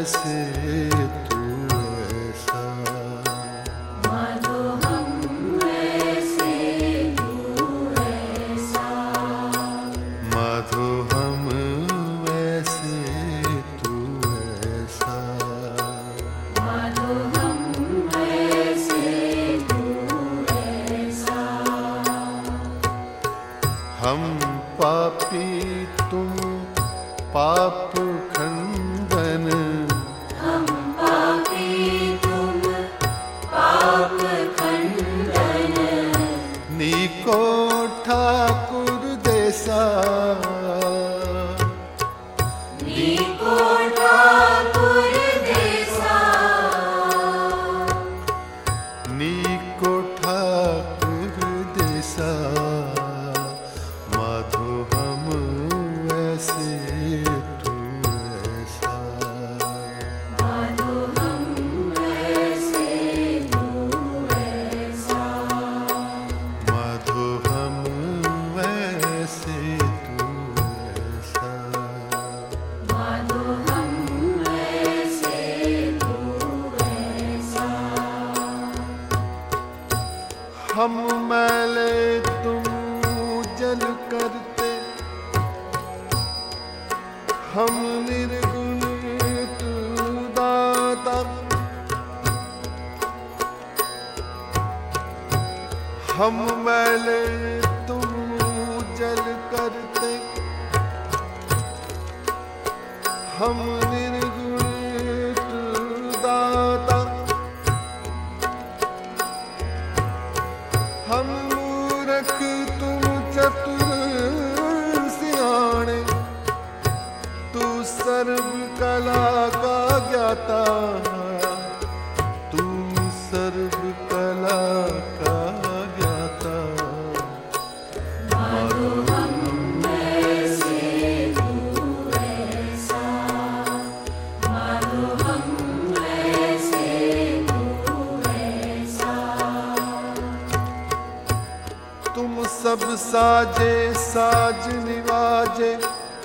ऐसे तू ऐसा। माधो हम ऐसे तू ऐसा। माधो हम ऐसे तू ऐसा। माधो हम ऐसे तू ऐसा। हम पापी तुम पाप खंडन। हम पापी तुम पाप खंडन। नीको ठाकुर देसा। नीको ठाकुर देसा। नीको ठाकुर देसा। माधो हम ऐसे तू ऐसा। माधो हम ऐसे तू ऐसा। माधो हम ऐसे तू ऐसा। माधो हम ऐसे तू ऐसा। हम मैले तुम जल करते। हम निर्गुण तू दाता। हम मैले तुम जल करते। हम निर्गुण तू दाता। हम मूर्ख तुम चतुर सियाणे। तू सर्व कला का ज्ञाता। तू सर्व कला का ज्ञाता। माधो हम ऐसे तू ऐसा। माधो हम ऐसे तू ऐसा। तुम सब साजे साज निवाजे।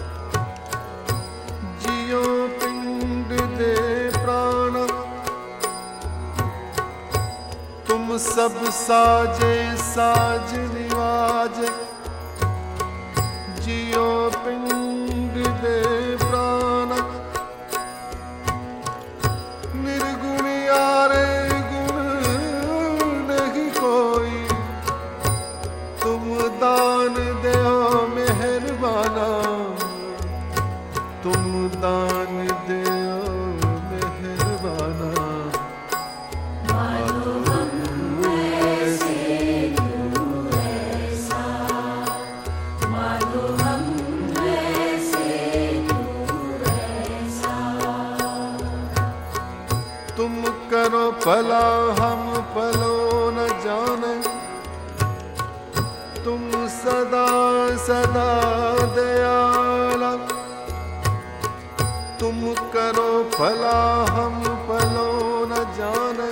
जियो पिंड दे प्राण। तुम सब साजे साज निवाजे। जियो पिंड दे प्राण। निर्गुण यारे गुण नहीं कोई। तुम दान दो मेहरबाना। तुम दान दो मेहरबाना। माधो हम ऐसे तू ऐसा। माधो हम ऐसे तू ऐसा। तुम करो भला हम भलो न जाने। तुम सदा सदा दयाला। तुम करो भला हम भलो न जाने।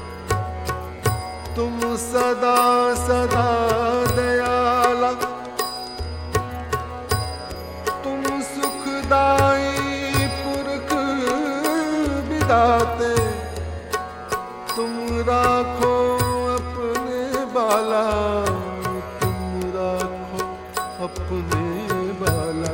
तुम सदा सदा दयाला। तुम सुखदाई पुरख विदाते। तुम राखो अपने बाला। तुम राखो अपने बाला।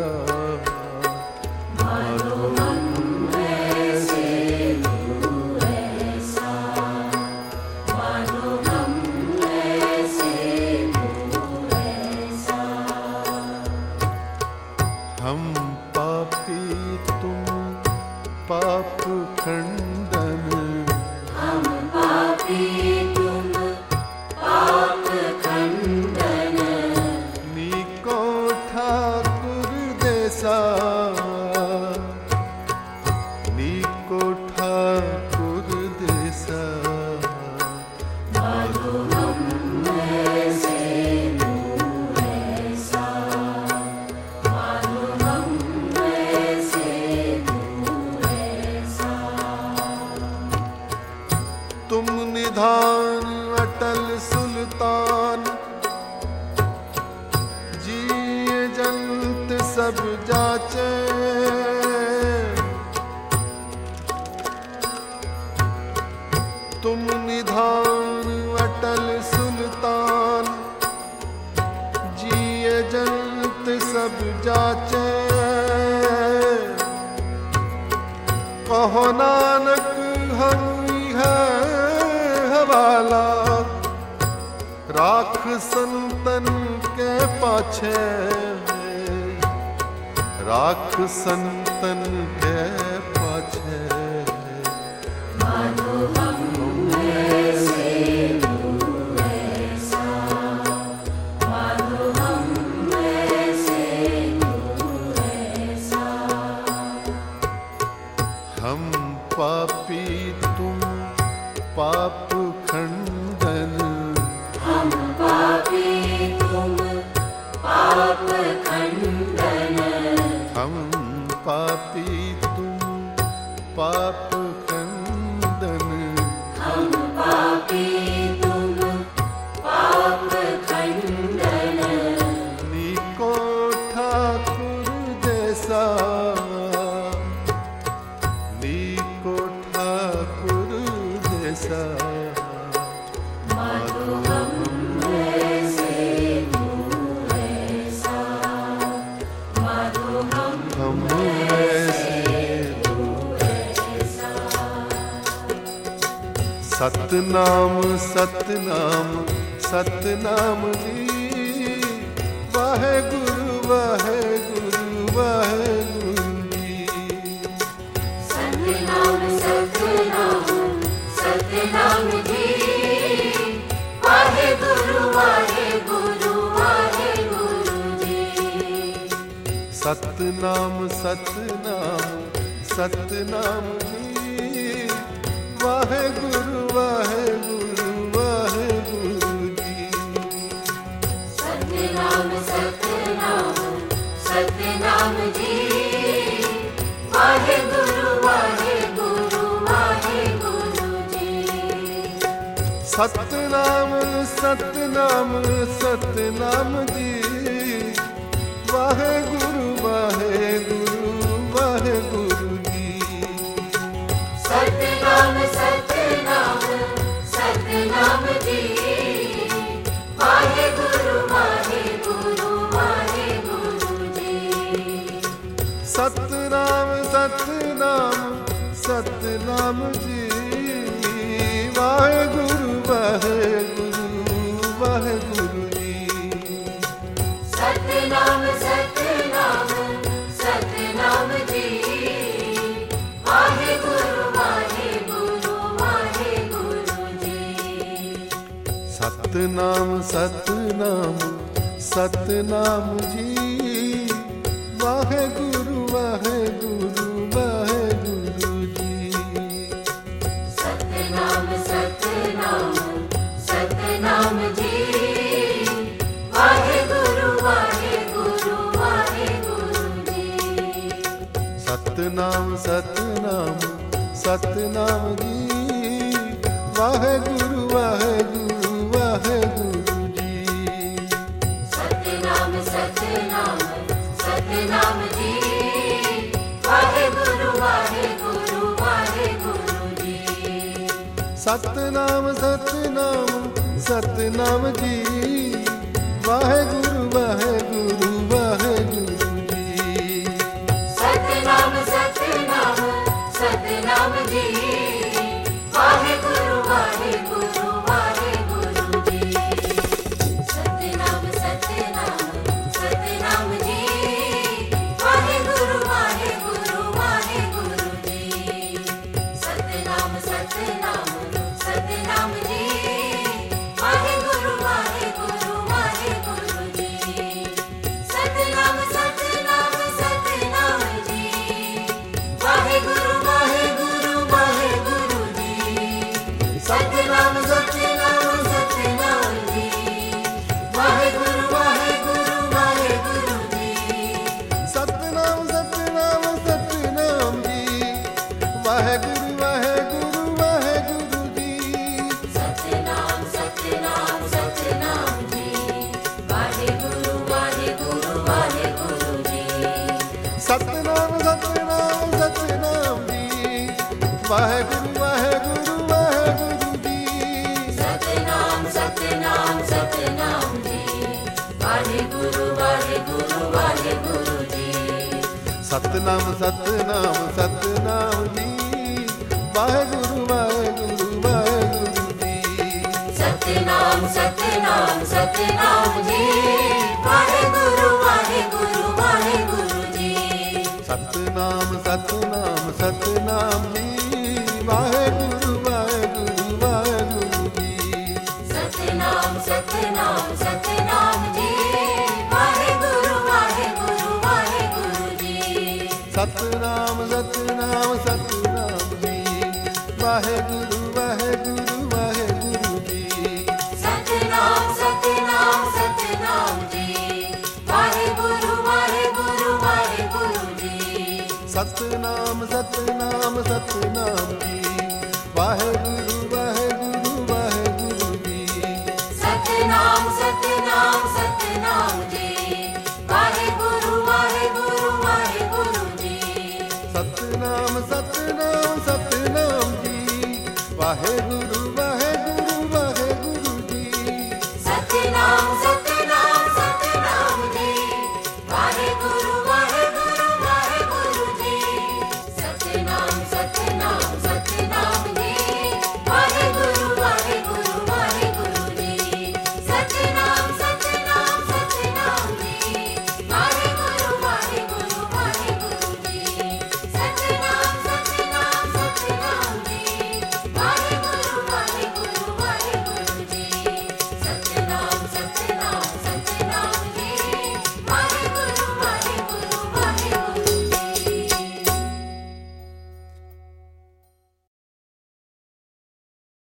माधो हम ऐसे तू ऐसा। माधो हम ऐसे तू ऐसा। हम पापी तुम पाप खंडन। हम पापी तुम पाप खंडन। नीको ठाकुर देसा। नीको ठाकुर देसा। माधो हम ऐसे तू ऐसा। माधो हम ऐसे तू ऐसा। तुम निधान अटल सुल्तान। जिए जंत सब जाचे। कहो नानक हम है हवाला, राख संतन के पाछे, राख संतन के पाछे। मानो हम ऐसे तू ऐसा, मानो हम ऐसे तू ऐसा। हम पापी तुम पाप खंडन, हम पापी तुम पाप खंडन, हम पापी तुम पाप खंडन। हम पापी तुम पाप खंडन। नीको ठाकुर जैसा, नीको ठाकुर जैसा। मानो हम ऐसे तू ऐसा, मानो हम ऐसे तू ऐसा। सतनाम सतनाम सतनाम जी, वाहेगुरु वाहेगुरु वाहेगुरु जी। सतनाम सतनाम सतनाम जी, वाहेगुरु वाहेगुरु वाहेगुरु जी। सतनाम सतनाम सतनाम जी, वाहेगुरु वाहेगुरु वाहेगुरु जी। सतनाम सतनाम सतनाम जी, वाहेगुरु वाहेगुरु वाहेगुरु जी। सतनाम सतनाम सतनाम जी, वाहेगुरु वाहेगुरु वाहेगुरु जी। सतनाम सतनाम सतनाम जी, वाहेगुरु वाहेगुरु वाहेगुरु जी। सतनाम सतनाम सतनाम जी, वाहेगुरु वाहेगुरु वाहेगुरु जी। सतनाम सतनाम सतनाम जी, वाहेगुरु वाहेगुरु वाहेगुरु जी। सतनाम सतनाम सतनाम जी, वाहेगुरु वाहेगुरु वाहेगुरु जी। सतनाम सतनाम सतनाम जी, वाहेगुरु वाहेगुरु वाहेगुरु जी। सतनाम सतनाम सतनाम जी, वाहेगुरु वाहेगुरु वाहेगुरु जी। सतनाम सतनाम सतनाम जी, वाहेगुरु वाहेगुरु वाहेगुरु जी। सतनाम सतनाम सतनाम जी, वाहेगुरु वाहेगुरु वाहेगुरु जी। सतनाम सतनाम सतनाम जी, वाहेगुरु वाहेगुरु वाहेगुरु जी। सतनाम सतनाम सतनाम जी, वाहेगुरु वाहेगुरु वाहेगुरु जी। सतनाम सतनाम सतनाम जी, वाहेगुरु वाहेगुरु वाहेगुरु जी। सतनाम सतनाम सतनाम जी, वाहेगुरु वाहेगुरु वाहेगुरु जी। सतनाम सतनाम सतनाम जी, वाहेगुरु वाहेगुरु वाहेगुरु जी। सतनाम सतनाम सतनाम जी, वाहेगुरु वाहेगुरु वाहेगुरु जी। सतनाम सतनाम सतनाम जी, वाहेगुरु वाहेगुरु वाहेगुरु जी। सतनाम सतनाम सतनाम जी, वाहेगुरु वाहेगुरु वाहेगुरु जी। सतनाम सतनाम सतनाम जी, वाहेगुरु वाहेगुरु वाहेगुरु जी। सतनाम सतनाम सतनाम जी, ਸਤਿਨਾਮ ਸਤਿਨਾਮ ਜੀ ਵਾਹਿਗੁਰੂ ਵਾਹਿਗੁਰੂ ਵਾਹਿਗੁਰੂ ਜੀ ਸਤਨਾਮ ਸਤਨਾਮ ਸਤਨਾਮ ਜੀ ਵਾਹਿਗੁਰੂ ਵਾਹਿਗੁਰੂ ਵਾਹਿਗੁਰੂ ਜੀ ਸਤਿਨਾਮ ਸਤਿਨਾਮ ਸਤਿਨਾਮ ਜੀ ਵਾਹਿਗੁਰੂ ਵਾਹਿਗੁਰੂ ਵਾਹਿਗੁਰੂ ਜੀ ਸਤਨਾਮ ਸਤਨਾਮ ਸਤਨਾਮ ਜੀ ਵਾਹਿਗੁਰੂ ਵਾਹਿਗੁਰੂ ਵਾਹਿਗੁਰੂ ਜੀ ਸਤਿਨਾਮ ਸਤਿਨਾਮ ਸਤਿਨਾਮ ਜੀ ਵਾਹਿਗੁਰੂ ਵਾਹਿਗੁਰੂ ਵਾਹਿਗੁਰੂ ਜੀ ਸਤਨਾਮ ਸਤਨਾਮ ਸਤਨਾਮ ਜੀ ਵਾਹਿਗੁਰੂ ਵਾਹਿਗੁਰੂ ਵਾਹਿਗੁਰੂ ਜੀ ਸਤਿਨਾਮ ਸਤਿਨਾਮ ਸਤਿਨਾਮ ਜੀ ਵਾਹਿਗੁਰੂ ਵਾਹਿਗੁਰੂ ਵਾਹਿਗੁਰੂ ਜੀ ਸਤਨਾਮ ਸਤਨਾਮ ਸਤਨਾਮ ਜੀ ਵਾਹਿਗੁਰੂ